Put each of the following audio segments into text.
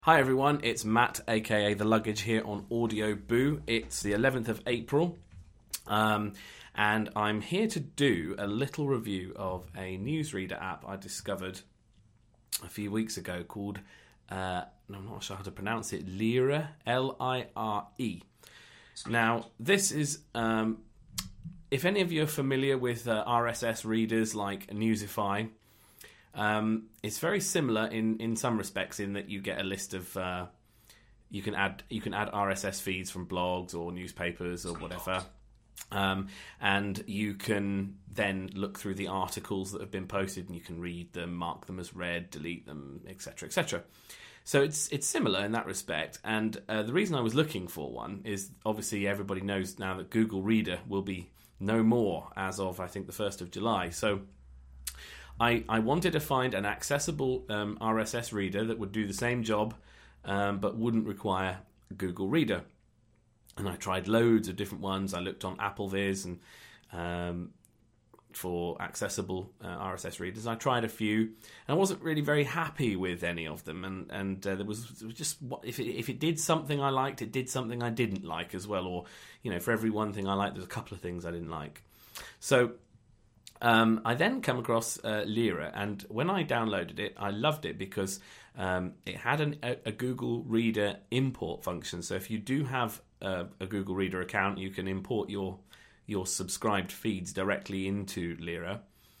Hi everyone, it's Matt, aka The Luggage, here on Audio Boo. It's the 11th of April, and I'm here to do a little review of a newsreader app I discovered a few weeks ago called, I'm not sure how to pronounce it, Lire, L-I-R-E. Now, this is, if any of you are familiar with RSS readers like Newsify, it's very similar in some respects in that you get a list of you can add RSS feeds from blogs or newspapers or whatever, and you can then look through the articles that have been posted and you can read them, mark them as read, delete them, etc., etc. So it's similar in that respect. And the reason I was looking for one is obviously everybody knows now that Google Reader will be no more as of I think the 1st of July. So I wanted to find an accessible RSS reader that would do the same job but wouldn't require Google Reader. And I tried loads of different ones. I looked on AppleVis and for accessible RSS readers. I tried a few and I wasn't really very happy with any of them. And there was just, if it did something I liked, it did something I didn't like as well. Or, for every one thing I liked, there's a couple of things I didn't like. So I then come across Lire, and when I downloaded it, I loved it because it had a Google Reader import function. So if you do have a Google Reader account, you can import your subscribed feeds directly into Lire.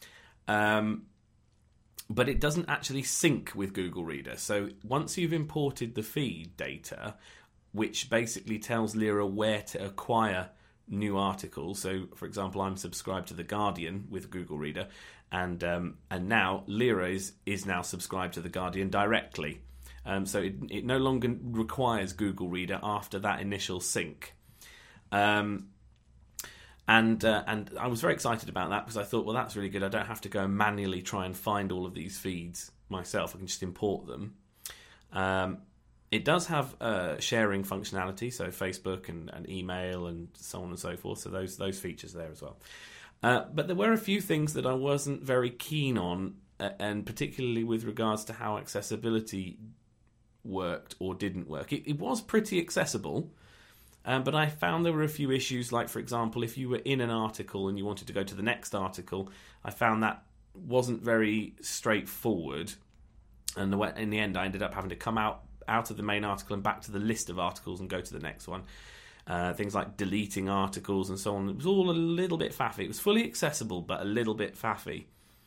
But it doesn't actually sync with Google Reader. So once you've imported the feed data, which basically tells Lire where to acquire new articles. So, for example, I'm subscribed to The Guardian with Google Reader, and now Lire is now subscribed to The Guardian directly. So it no longer requires Google Reader after that initial sync. And I was very excited about that because I thought, well, that's really good. I don't have to go and manually try and find all of these feeds myself. I can just import them. It does have sharing functionality, so Facebook and email and so on and so forth. So those features there as well. But there were a few things that I wasn't very keen on, and particularly with regards to how accessibility worked or didn't work. It was pretty accessible, but I found there were a few issues. Like, for example, if you were in an article and you wanted to go to the next article, I found that wasn't very straightforward. And in the end, I ended up having to come out of the main article and back to the list of articles and go to the next one. Things like deleting articles and so on. It was all a little bit faffy. It was fully accessible, but a little bit faffy.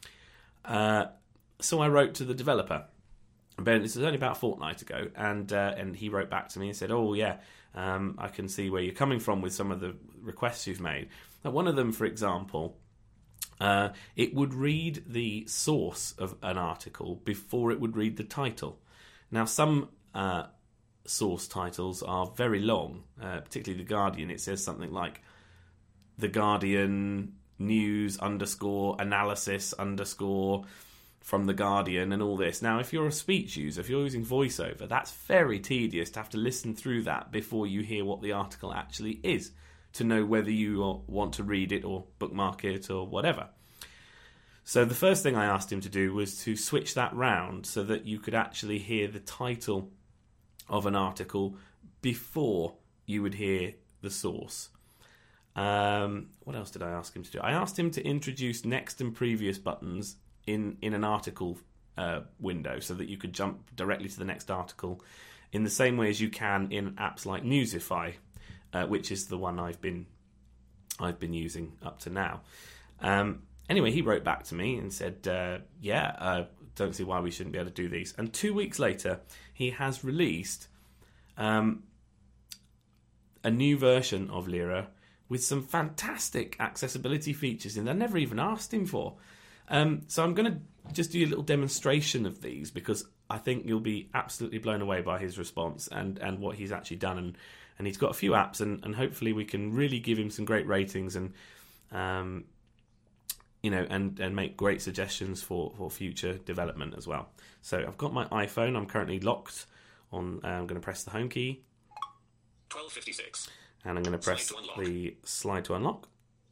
So I wrote to the developer. Ben, this was only about a fortnight ago, and he wrote back to me and said, "Oh yeah, I can see where you're coming from with some of the requests you've made." Now, one of them, for example, it would read the source of an article before it would read the title. Now, some source titles are very long, particularly The Guardian. It says something like The Guardian News _analysis _ from The Guardian and all this. Now, if you're a speech user, if you're using VoiceOver, that's very tedious to have to listen through that before you hear what the article actually is, to know whether you want to read it or bookmark it or whatever. So the first thing I asked him to do was to switch that round so that you could actually hear the title of an article before you would hear the source. What else did I ask him to do? I asked him to introduce next and previous buttons in an article window so that you could jump directly to the next article in the same way as you can in apps like Newsify, which is the one I've been using up to now. Anyway, he wrote back to me and said, don't see why we shouldn't be able to do these. And 2 weeks later, he has released a new version of Lire with some fantastic accessibility features in there I never even asked him for. So I'm going to just do a little demonstration of these because I think you'll be absolutely blown away by his response and what he's actually done. And he's got a few apps, and hopefully we can really give him some great ratings and make great suggestions for future development as well. So I've got my iPhone. I'm currently locked on. I'm going to press the home key. 1256. And I'm going to press the slide to unlock.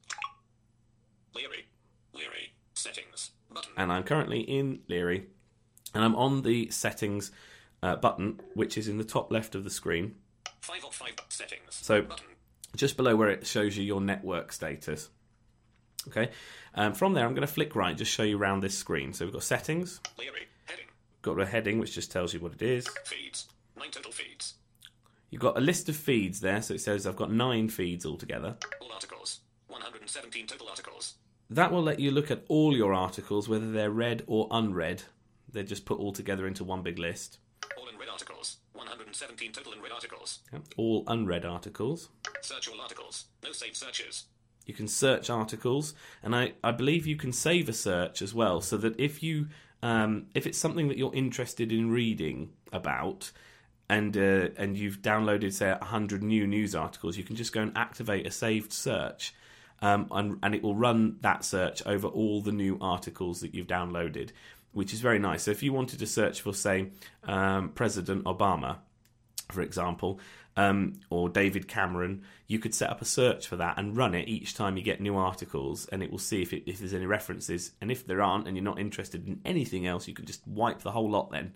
Lire. Settings. Button. And I'm currently in Lire. And I'm on the settings button, which is in the top left of the screen. 5 of 5 settings. So Button. just below where it shows you your network status. Okay. From there, I'm going to flick right, just show you around this screen. So we've got settings, Leary. Heading. got a heading which just tells you what it is. Feeds. 9 total feeds. You've got a list of feeds there, so it says I've got 9 feeds altogether. All articles. 117 total articles. That will let you look at all your articles, whether they're read or unread. They're just put all together into one big list. All unread articles. 117 total unread articles. Yep. All unread articles. Search all articles. No saved searches. You can search articles, and I believe you can save a search as well, so that if it's something that you're interested in reading about, and you've downloaded, say, 100 new news articles, you can just go and activate a saved search, and it will run that search over all the new articles that you've downloaded, which is very nice. So if you wanted to search for, say, President Obama, for example, or David Cameron, you could set up a search for that and run it each time you get new articles, and it will see if there's any references. And if there aren't, and you're not interested in anything else, you could just wipe the whole lot then,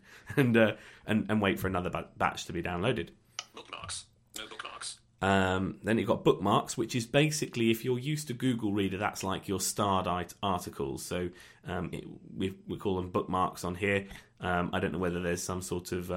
and wait for another batch to be downloaded. Bookmarks. No bookmarks. Then you've got bookmarks, which is basically, if you're used to Google Reader, that's like your starred articles. So we call them bookmarks on here. I don't know whether there's some sort of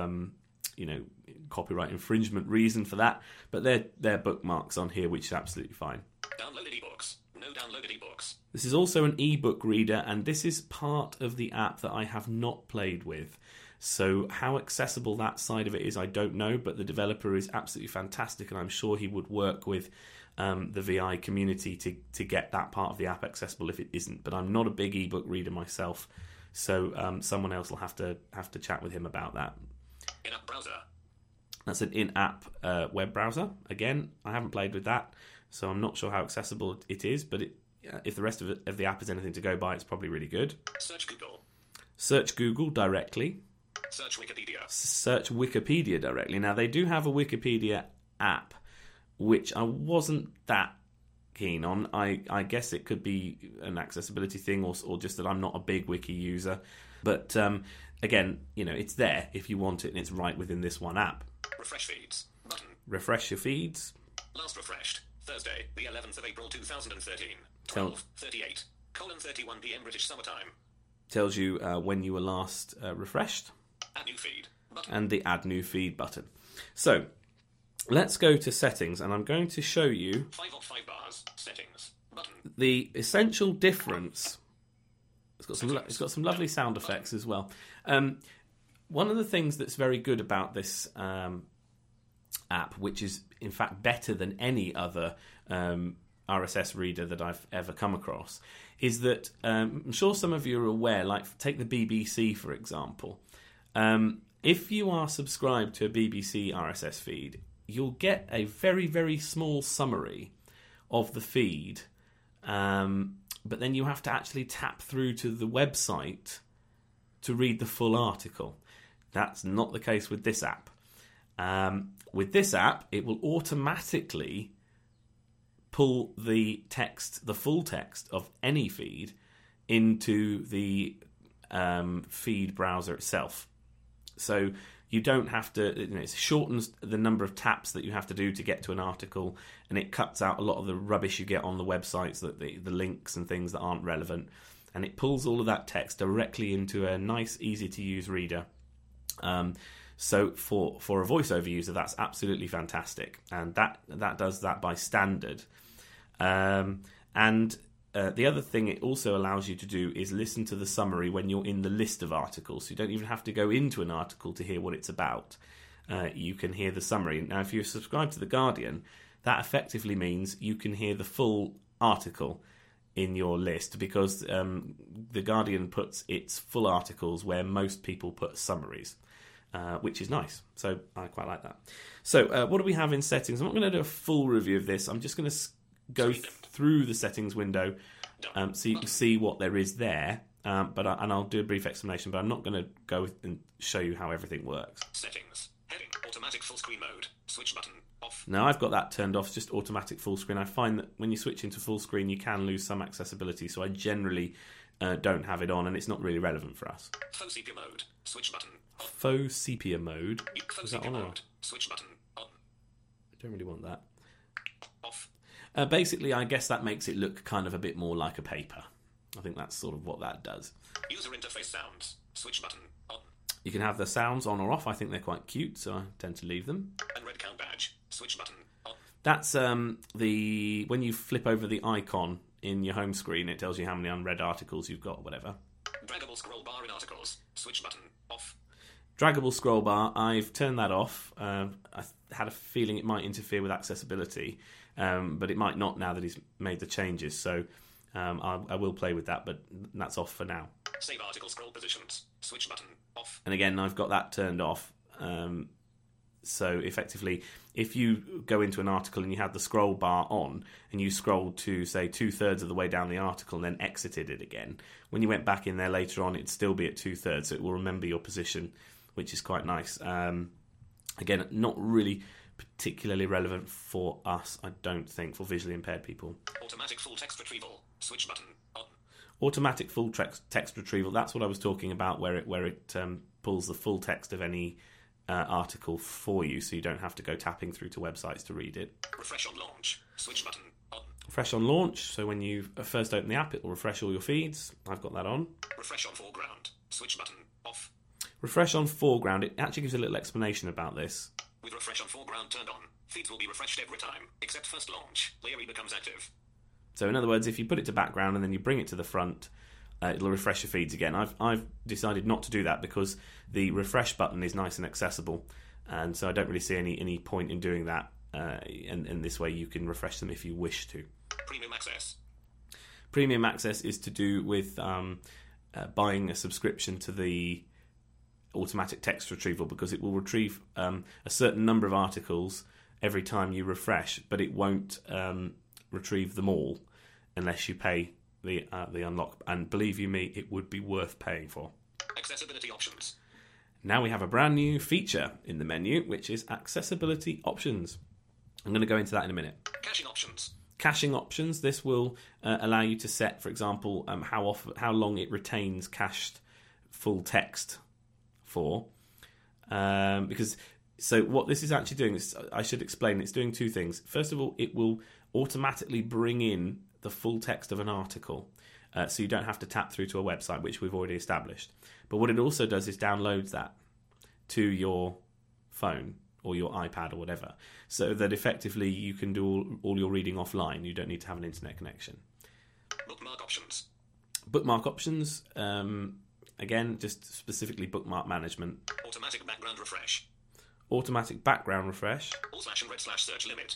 copyright infringement reason for that, but they're bookmarks on here, which is absolutely fine. Downloaded ebooks. No downloaded ebooks. This is also an ebook reader, and this is part of the app that I have not played with. So how accessible that side of it is, I don't know, but the developer is absolutely fantastic, and I'm sure he would work with the VI community to get that part of the app accessible if it isn't. But I'm not a big ebook reader myself, so someone else will have to chat with him about that. In-app browser. That's an in-app web browser. Again, I haven't played with that, so I'm not sure how accessible it is, but if the rest of the app is anything to go by, it's probably really good. Search Google. Search Google directly. Search Wikipedia. Search Wikipedia directly. Now, they do have a Wikipedia app, which I wasn't that keen on. I guess it could be an accessibility thing, or just that I'm not a big wiki user. But again, it's there if you want it, and it's right within this one app. Refresh feeds. Button. Refresh your feeds. Last refreshed. Thursday, the 11th of April 2013. 12:38. 31 p.m. British summertime. Tells you when you were last refreshed. Add new feed. Button. And the Add New Feed button. So, let's go to settings, and I'm going to show you 5 of 5 bars. Settings. Button. the essential difference. It's got some lovely sound effects as well. One of the things that's very good about this app, which is in fact better than any other RSS reader that I've ever come across, is that I'm sure some of you are aware, like take the BBC for example. If you are subscribed to a BBC RSS feed, you'll get a very, very small summary of the feed, but then you have to actually tap through to the website to read the full article. That's not the case with this app. With this app, it will automatically pull the text, the full text of any feed, into the feed browser itself. So you don't have to, it shortens the number of taps that you have to do to get to an article, and it cuts out a lot of the rubbish you get on the websites, that the links and things that aren't relevant, and it pulls all of that text directly into a nice, easy to use reader. So for a voiceover user, that's absolutely fantastic, and that does that by standard. The other thing it also allows you to do is listen to the summary when you're in the list of articles. So you don't even have to go into an article to hear what it's about. You can hear the summary. Now, if you're subscribed to The Guardian, that effectively means you can hear the full article in your list, because The Guardian puts its full articles where most people put summaries, which is nice. So I quite like that. So what do we have in settings? I'm not going to do a full review of this. I'm just going to go through the settings window so you can see what there is there. And I'll do a brief explanation, but I'm not going to go and show you how everything works. Settings. Heading. Automatic full screen mode. Switch button. Off. Now I've got that turned off, just automatic full screen. I find that when you switch into full screen, you can lose some accessibility, so I generally don't have it on, and it's not really relevant for us. Full sepia mode. Switch button. Faux sepia mode. Is that on or off? Switch button. On. I don't really want that. Off. Basically, I guess that makes it look kind of a bit more like a paper. I think that's sort of what that does. User interface sounds. Switch button. On. You can have the sounds on or off. I think they're quite cute, so I tend to leave them. And red count badge. Switch button. On. That's the when you flip over the icon in your home screen, it tells you how many unread articles you've got, whatever. Draggable scroll bar in articles. Switch button. Off. Draggable scroll bar, I've turned that off. I had a feeling it might interfere with accessibility, but it might not now that he's made the changes. So I will play with that, but that's off for now. Save article scroll positions. Switch button. Off. And again, I've got that turned off. So effectively, if you go into an article and you have the scroll bar on and you scrolled to, say, 2/3 of the way down the article and then exited it again, when you went back in there later on, it'd still be at 2/3, so it will remember your position, which is quite nice. Again, not really particularly relevant for us, I don't think, for visually impaired people. Automatic full text retrieval. Switch button. On. Automatic full text retrieval, that's what I was talking about, where it pulls the full text of any article for you, so you don't have to go tapping through to websites to read it. Refresh on launch. Switch button. On. Refresh on launch, so when you first open the app, it will refresh all your feeds. I've got that on. Refresh on foreground. Switch button. Off. Refresh on foreground, it actually gives a little explanation about this. With refresh on foreground turned on, feeds will be refreshed every time, except first launch. Layer becomes active. So in other words, if you put it to background and then you bring it to the front, it'll refresh your feeds again. I've decided not to do that because the refresh button is nice and accessible, and so I don't really see any point in doing that. And this way you can refresh them if you wish to. Premium access. Premium access is to do with buying a subscription to the automatic text retrieval, because it will retrieve a certain number of articles every time you refresh, but it won't retrieve them all unless you pay the unlock. And believe you me, it would be worth paying for. Accessibility options. Now we have a brand new feature in the menu, which is accessibility options. I'm going to go into that in a minute. Caching options. Caching options. This will allow you to set, for example, how long it retains cached full text for. Because so what this is actually doing is, I should explain, it's doing two things. First of all, it will automatically bring in the full text of an article, so you don't have to tap through to a website, which we've already established. But what it also does is downloads that to your phone or your iPad or whatever, so that effectively you can do all your reading offline. You don't need to have an internet connection. Bookmark options. Bookmark options, again, just specifically bookmark management. Automatic background refresh. Automatic background refresh. All slash and red slash search limit.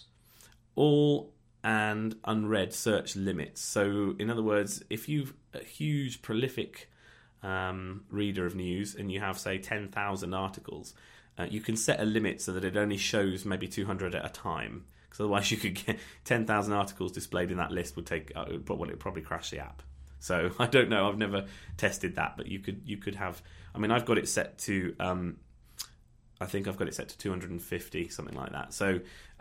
All and unread search limits. So, in other words, if you've a huge, prolific reader of news and you have, say, 10,000 articles, you can set a limit so that it only shows maybe 200 at a time. Because otherwise, you could get 10,000 articles displayed in that list would take it would probably crash the app. So I don't know. I've never tested that, but you could have. I mean, I've got it set to. I think I've got it set to 250, something like that. So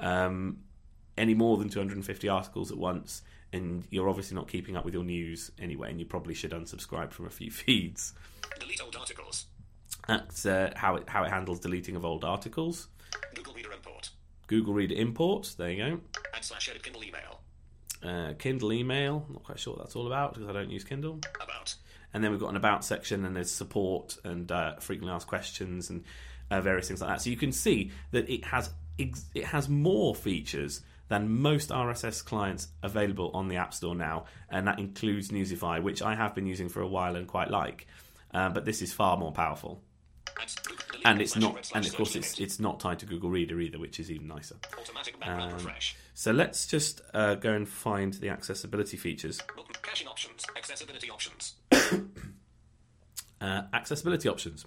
any more than 250 articles at once, and you're obviously not keeping up with your news anyway, and you probably should unsubscribe from a few feeds. Delete old articles. That's how it handles deleting of old articles. Google Reader import. Google Reader import. There you go. /edit Kindle email. Kindle email. Not quite sure what that's all about because I don't use Kindle. About. And then we've got an about section, and there's support and frequently asked questions and various things like that. So you can see that it has more features than most RSS clients available on the App Store now, and that includes Newsify, which I have been using for a while and quite like. But this is far more powerful. And it's not, and of course it's not tied to Google Reader either, which is even nicer. Automatic background refresh. So let's just go and find the accessibility features. Caching options. Accessibility options. Accessibility options.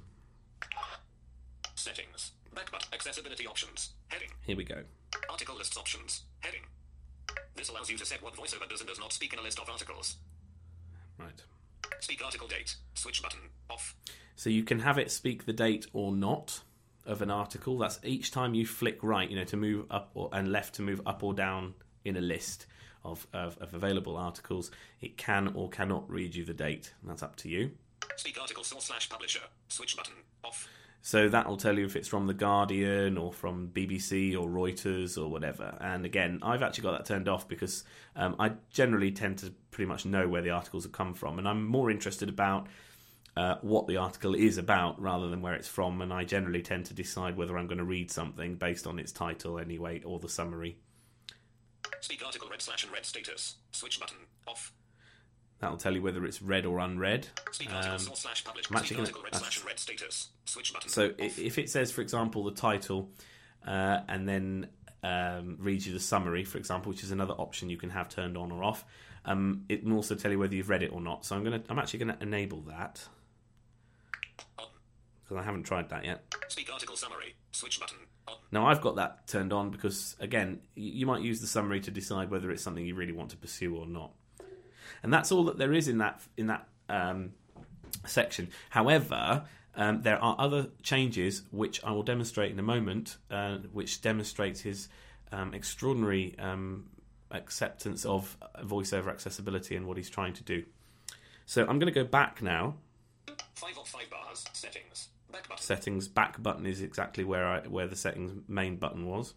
Settings. Back button. Accessibility options. Heading. Here we go. Article lists options. Heading. This allows you to set what VoiceOver does and does not speak in a list of articles. Right. Speak article date. Switch button. Off. So you can have it speak the date or not of an article. That's each time you flick right, to move up and left to move up or down in a list of available articles. It can or cannot read you the date. And that's up to you. Speak article source /publisher. Switch button. Off. So that'll tell you if it's from The Guardian or from BBC or Reuters or whatever. And again, I've actually got that turned off because I generally tend to pretty much know where the articles have come from. And I'm more interested about what the article is about rather than where it's from. And I generally tend to decide whether I'm going to read something based on its title anyway or the summary. Speak article red/unread status. Switch button off. That'll tell you whether it's read or unread. Speak article source/published. Speak article red/unread status. Switch button. So off. if it says, for example, the title and then reads you the summary, for example, which is another option you can have turned on or off, it can also tell you whether you've read it or not. So I'm actually going to enable that because I haven't tried that yet. Speak article summary. Switch button on. Now I've got that turned on because, again, you might use the summary to decide whether it's something you really want to pursue or not. And that's all that there is in that section. However, there are other changes which I will demonstrate in a moment, which demonstrates his extraordinary acceptance of voiceover accessibility and what he's trying to do. So I'm going to go back now. 5 of 5 bars. Settings. Back button. Settings. Back button is exactly where the settings main button was.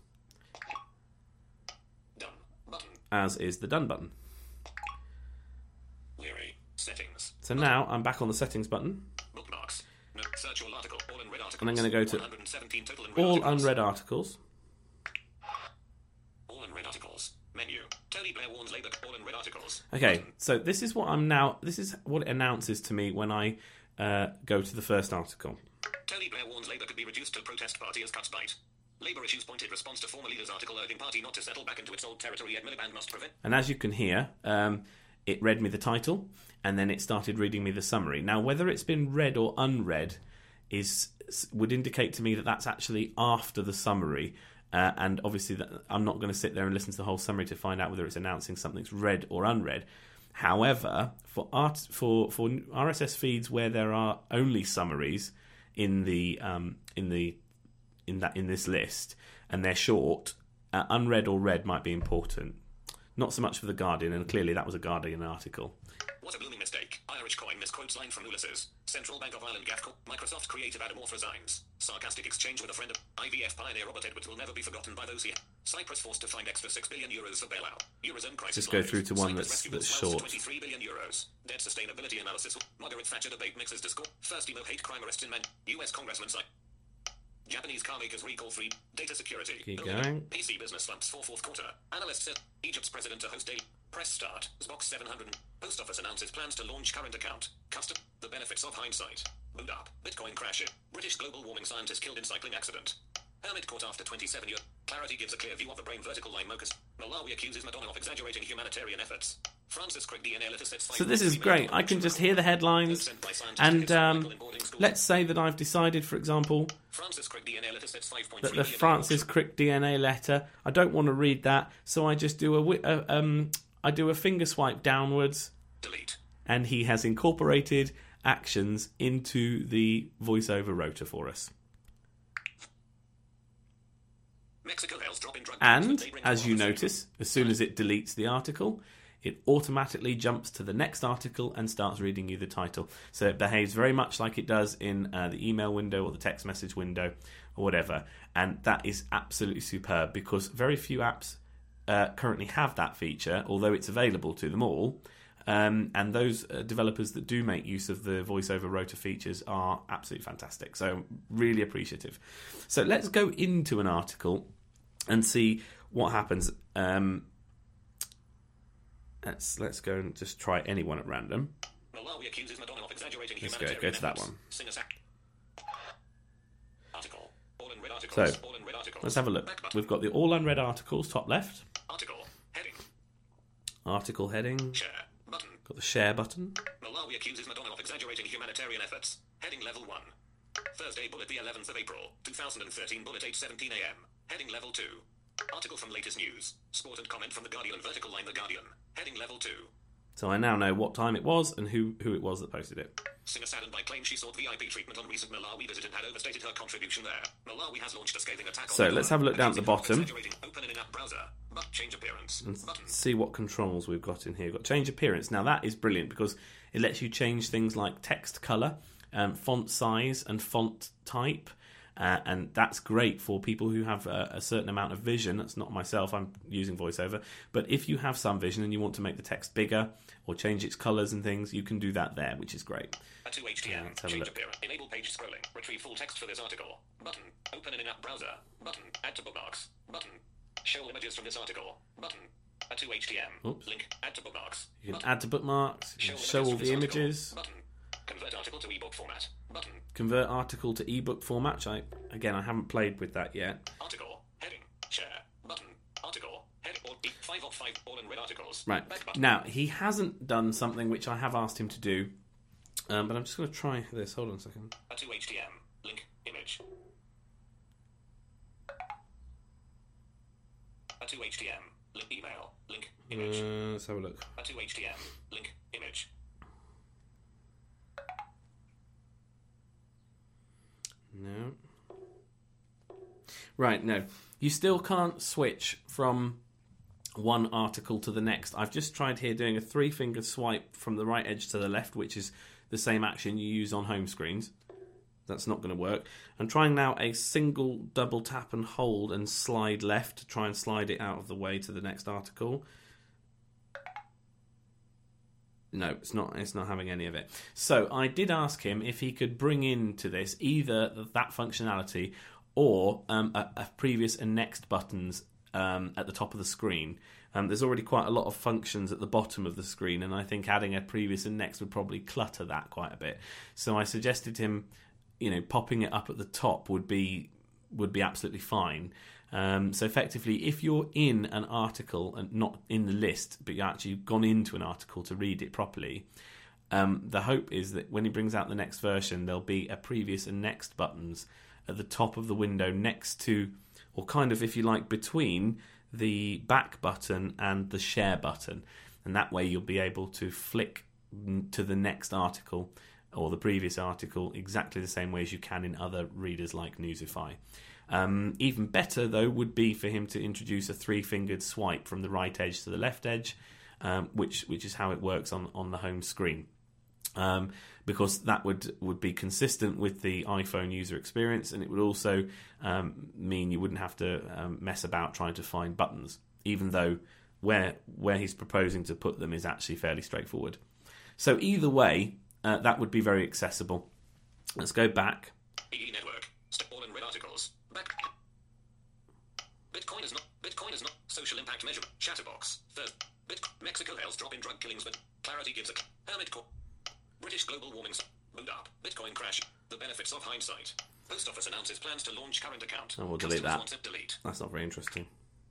Done button. As is the done button. Weary. Settings. So now I'm back on the settings button. Bookmarks. No, search all article. All unread articles. And I'm going to go to 117 total all unread articles. All unread articles. Menu. Tony Blair warns Labour. All unread articles. Okay, so this is what it announces to me when I go to the first article. Tony Blair warns Labour could be reduced to protest party as cuts bite. Labour issues pointed response to former leader's article urging party not to settle back into its old territory. Ed Miliband must prevent. And as you can hear, it read me the title, and then it started reading me the summary. Now, whether it's been read or unread would indicate to me that that's actually after the summary. And obviously, I'm not going to sit there and listen to the whole summary to find out whether it's announcing something's read or unread. However, for RSS feeds where there are only summaries in this list and they're short, unread or read might be important. Not so much for The Guardian, and clearly that was a Guardian article. What a blooming mistake. Irish coin misquotes line from Ulysses. Central Bank of Ireland GAFCO. Microsoft creative Adamorph resigns. Sarcastic exchange with a friend of IVF pioneer Robert Edwards will never be forgotten by those he had. Cyprus forced to find extra €6 billion for bailout. Eurozone crisis. Just go through to one Cyprus that's short. €23 billion. Debt sustainability analysis. Margaret Thatcher debate mixes discourse. First emo hate crime arrests in men. US Congressman Japanese car makers recall 3. Data security. Keep going. PC business slumps for fourth quarter. Analyst says Egypt's president to host daily. Press start. Xbox 700. Post office announces plans to launch current account. Custom. The benefits of hindsight. Boot up. Bitcoin crash. British global warming scientist killed in cycling accident. Hermit caught after 27 years. Clarity gives a clear view of the brain vertical line Mocus. Malawi accuses Madonna of exaggerating humanitarian efforts. Francis Crick DNA letter said. So this is great. I can just hear the headlines, and let's say that I've decided, for example, that the Francis Crick DNA letter, I don't want to read that, so I just do a finger swipe downwards. Delete. And he has incorporated actions into the voiceover rotor for us. And, as you notice, as soon as it deletes the article, it automatically jumps to the next article and starts reading you the title. So it behaves very much like it does in the email window or the text message window or whatever. And that is absolutely superb because very few apps currently have that feature, although it's available to them all. And those developers that do make use of the voiceover rotor features are absolutely fantastic. So really appreciative. So let's go into an article and see what happens. Let's go and just try anyone at random. Malawi accuses Madonna of exaggerating let's go to that one. Article. All unread articles. So let's have a look. We've got the all unread articles top left. Article heading. Article heading. Share button. Got the share button. Malawi accuses Madonna of exaggerating humanitarian efforts. Heading level 1. Thursday bullet the 11th of April 2013 bullet 8:17 a.m. Heading level 2. Article from latest news. Sport and comment from The Guardian. Vertical line The Guardian. Heading level 2. So I now know what time it was and who it was that posted it. Singer saddened by claim she sought VIP treatment on recent Malawi visit and had overstated her contribution there. Malawi has launched a scathing attack. So let's have a look down at the bottom. Open an in-app browser. Change appearance. And see what controls we've got in here. We've got change appearance. Now that is brilliant because it lets you change things like text colour, font size and font type. And that's great for people who have a certain amount of vision. That's not myself, I'm using VoiceOver. But if you have some vision and you want to make the text bigger or change its colours and things, you can do that there, which is great. Add to HTML. Change appearance. Enable page scrolling. Retrieve full text for this article. Button. Open an in-app browser. Button. Add to bookmarks. Button. Show all images from this article. Button. Add to HTML. Oops. Link. Add to bookmarks. You can Button. add to bookmarks. You can show all the images. Button. Convert article to ebook format. Button. Convert article to ebook format. I haven't played with that yet. Article. Heading. Share. Button. Article. Heading. 5 of 5 all in red articles. Right. Now, he hasn't done something which I have asked him to do. But I'm just going to try this. Hold on a second. Add to HTML. Link. Image. Add to HTML. Link. Email. Link. Image. Let's have a look. Add to HTML. Link. Image. No. Right, no. You still can't switch from one article to the next. I've just tried here doing a 3-finger swipe from the right edge to the left, which is the same action you use on home screens. That's not going to work. I'm trying now a single double tap and hold and slide left to try and slide it out of the way to the next article. No, it's not having any of it. So I did ask him if he could bring into this either that functionality or a previous and next buttons at the top of the screen. There's already quite a lot of functions at the bottom of the screen, and I think adding a previous and next would probably clutter that quite a bit. So I suggested to him, popping it up at the top would be absolutely fine. So effectively, if you're in an article and not in the list, but you've actually gone into an article to read it properly, the hope is that when he brings out the next version, there'll be a previous and next buttons at the top of the window next to, or kind of, if you like, between the back button and the share button. And that way you'll be able to flick to the next article or the previous article exactly the same way as you can in other readers like Newsify. Even better, though, would be for him to introduce a 3-fingered swipe from the right edge to the left edge, which is how it works on the home screen. Because that would be consistent with the iPhone user experience, and it would also mean you wouldn't have to mess about trying to find buttons, even though where he's proposing to put them is actually fairly straightforward. So either way, that would be very accessible. Let's go back. EE Network. All in red articles. Back. Bitcoin is not social impact measure. Chatterbox. Third. Mexico hails drop in drug killings, but clarity gives a hermit core. British global warming. Mood up. Bitcoin crash. The benefits of hindsight. Post office announces plans to launch current account. And we'll delete that. Delete. That's not very interesting.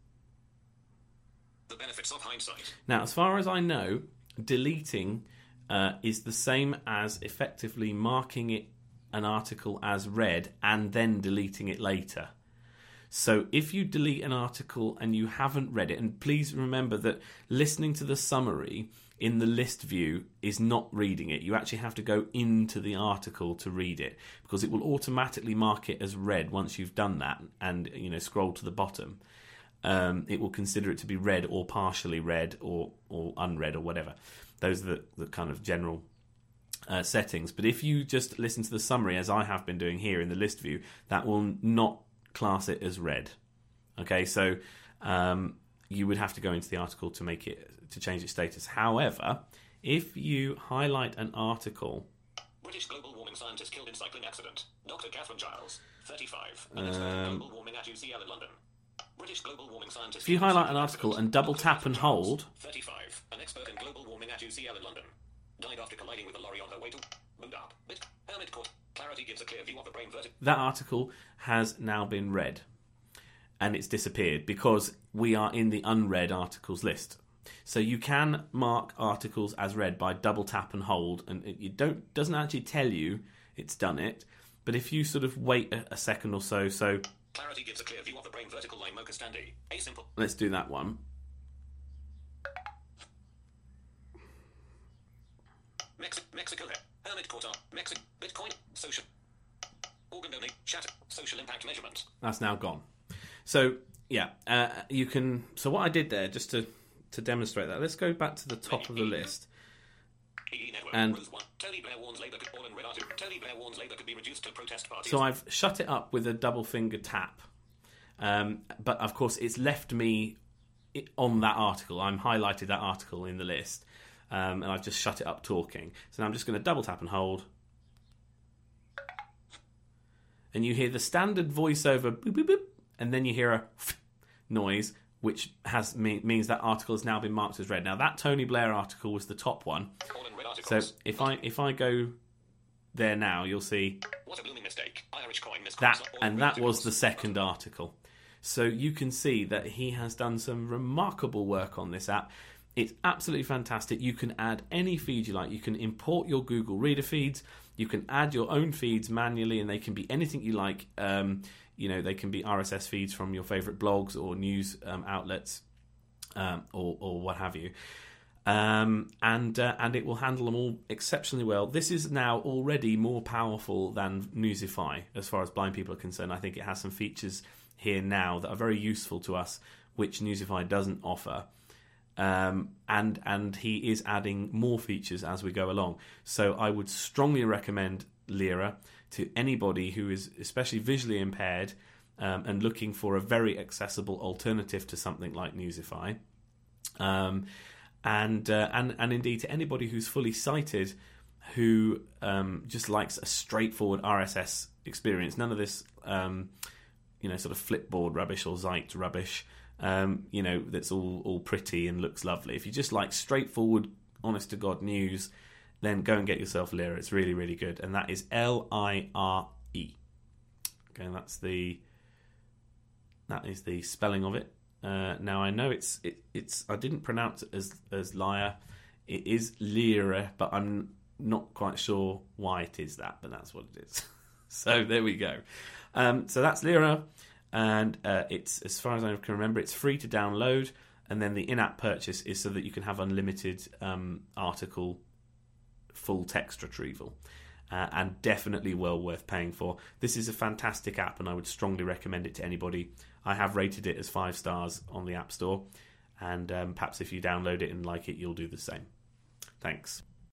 The benefits of hindsight. Now, as far as I know, deleting is the same as effectively marking an article as read and then deleting it later. So if you delete an article and you haven't read it, and please remember that listening to the summary in the list view is not reading it. You actually have to go into the article to read it, because it will automatically mark it as read once you've done that and scroll to the bottom. It will consider it to be read or partially read or unread or whatever. Those are the kind of general settings. But if you just listen to the summary, as I have been doing here in the list view, that will not class it as read. Okay, so you would have to go into the article to change its status. However, if you highlight an article... British global warming scientist killed in cycling accident. Dr. Catherine Giles, 35. An expert in global warming at UCL in London. British global warming scientist. If you highlight an article and double tap and hold... 35. An expert in global warming at UCL in London. Died after colliding with a lorry on her way to... Mood up. Hermit court. Clarity gives a clear view of the brain vertigo. That article has now been read. And it's disappeared because we are in the unread articles list. So you can mark articles as read by double tap and hold, and it doesn't actually tell you it's done it. But if you sort of wait a second or so... Clarity gives a clear view of the brain vertical line Mocha Standy. A simple. Let's do that one. Mexico Hermit Court. Bitcoin. Social. Organ donate. Chat. Social impact measurement. That's now gone. So, yeah, you can... So what I did there, just to demonstrate that, let's go back to the top of the list. EE Network. And- Rose 1. Tony Blair warns Labour could... All in red article. Tony Blair warns Labour could be reduced to protest parties. So I've shut it up with a double finger tap. But of course, it's left me on that article. I'm highlighted that article in the list. And I've just shut it up talking. So now I'm just going to double tap and hold. And you hear the standard voiceover boop, boop, boop, and then you hear a noise, which means that article has now been marked as read. Now, that Tony Blair article was the top one. All in red So articles. if I go there now, you'll see What a blooming mistake. Irish coin misquotes. that, All in and red that was articles. the second article. So you can see that he has done some remarkable work on this app. It's absolutely fantastic. You can add any feed you like. You can import your Google Reader feeds. You can add your own feeds manually, and they can be anything you like. They can be RSS feeds from your favourite blogs or news outlets, or what have you. And it will handle them all exceptionally well. This is now already more powerful than Newsify as far as blind people are concerned. I think it has some features here now that are very useful to us, which Newsify doesn't offer. And he is adding more features as we go along. So I would strongly recommend Lyra to anybody who is especially visually impaired and looking for a very accessible alternative to something like Newsify. And indeed to anybody who's fully sighted who just likes a straightforward RSS experience. None of this sort of Flipboard rubbish or Zeit rubbish. That's all pretty and looks lovely. If you just like straightforward, honest to God news, then go and get yourself Lyra. It's really, really good. And that is Lire. Okay, that is the spelling of it. Now I know it's I didn't pronounce it as liar. It is Lyra, but I'm not quite sure why it is that, but that's what it is. So there we go. So that's Lyra. And it's, as far as I can remember, it's free to download, and then the in-app purchase is so that you can have unlimited article full text retrieval, and definitely well worth paying for. This is a fantastic app, and I would strongly recommend it to anybody. I have rated it as 5 stars on the App Store, and perhaps if you download it and like it, you'll do the same. Thanks.